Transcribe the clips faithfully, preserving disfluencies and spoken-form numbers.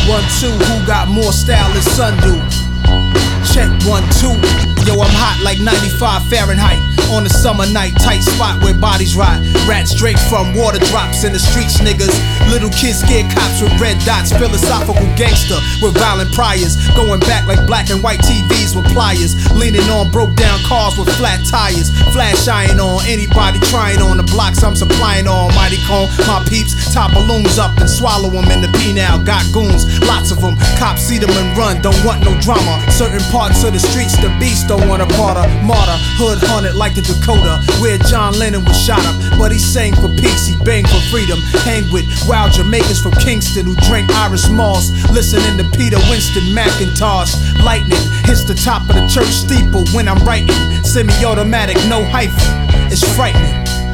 One, two, who got more style than Sundu? Check one, two. Yo, I'm hot like ninety-five Fahrenheit. On a summer night, tight spot where bodies rot. Rats drink from water drops in the streets, niggas. Little kids scared cops with red dots. Philosophical gangster with violent priors. Going back like black and white T Vs with pliers. Leaning on broke down cars with flat tires. Flash iron on anybody trying on the blocks I'm supplying on. Mighty cone, my peeps tie balloons up and swallow them in the P-now. Got goons, lots of them. Cops see them and run, don't want no drama. Certain parts of the streets, the beast don't want a part of. Martyr, hood haunted like the Dakota, where John Lennon was shot up. But he sang for peace, he banged for freedom. Hang with wild Jamaicans from Kingston who drink Irish Moss. Listening to Peter Winston McIntosh. Lightning hits the top of the church steeple when I'm writing. Semi-automatic, no hyphen, it's frightening.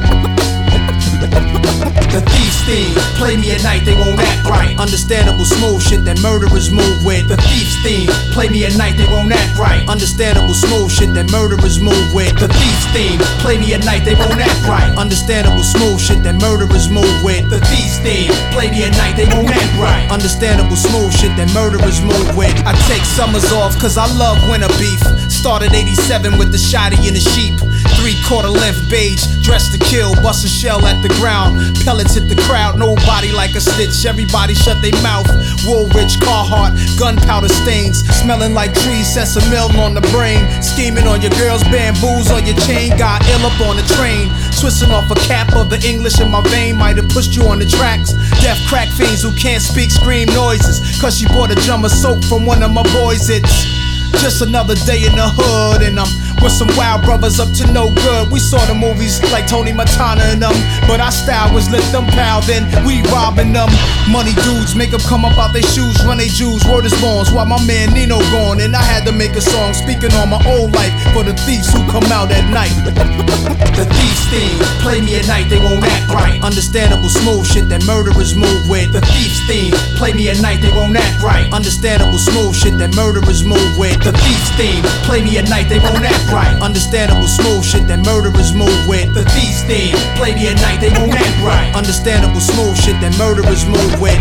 The thief's theme, play me at night, they won't act right. Understandable smooth shit that murderers move with. The thief's theme, play me at night, they won't act right. Understandable smooth shit that murderers move with. The thief's theme, play me at night, they won't act right. Understandable smooth shit that murderers move with. The thief's theme, play me at night, they won't act right. Understandable smooth shit that murderers move with. I take summers off cause I love winter beef. Started eighty-seven with the shotty and the sheep. Three quarter length beige, dressed to kill, bust a shell at the ground. Pellets hit the crowd, nobody like a stitch. Everybody shut their mouth. Woolrich, Carhartt, gunpowder stains. Smelling like trees, sense of milk on the brain. Scheming on your girls, bamboos on your chain. Got ill up on the train. Twisting off a cap of the English in my vein. Might have pushed you on the tracks. Deaf crack fiends who can't speak scream noises. Cause she bought a jar of soap from one of my boys. It's just another day in the hood, and I'm with some wild brothers up to no good. We saw the movies like Tony Montana and them, but our style was let them pal, then we robbing them. Money dudes make them come up out their shoes, run they Jews, word is bonds, while my man Nino gone. And I had to make a song speaking on my old life for the thieves who come out at night. The thief's theme, play me at night, they won't act right. Understandable smooth shit that murderers move with. The thief's theme, play me at night, they won't act right. Understandable smooth shit that murderers move with. The thief's theme, play me at night, they won't act right. Understandable smooth shit that murderers move with. The thief's theme, play me at night, they won't act right. Understandable smooth shit that murderers move with.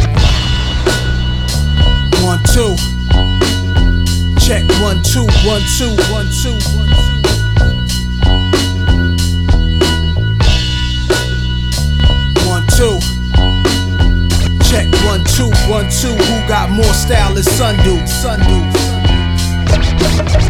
One, two. Check one, two, one, two, one, two, one, two. One, two. Check one, two, one, two. Who got more style than Sundu? Sundu.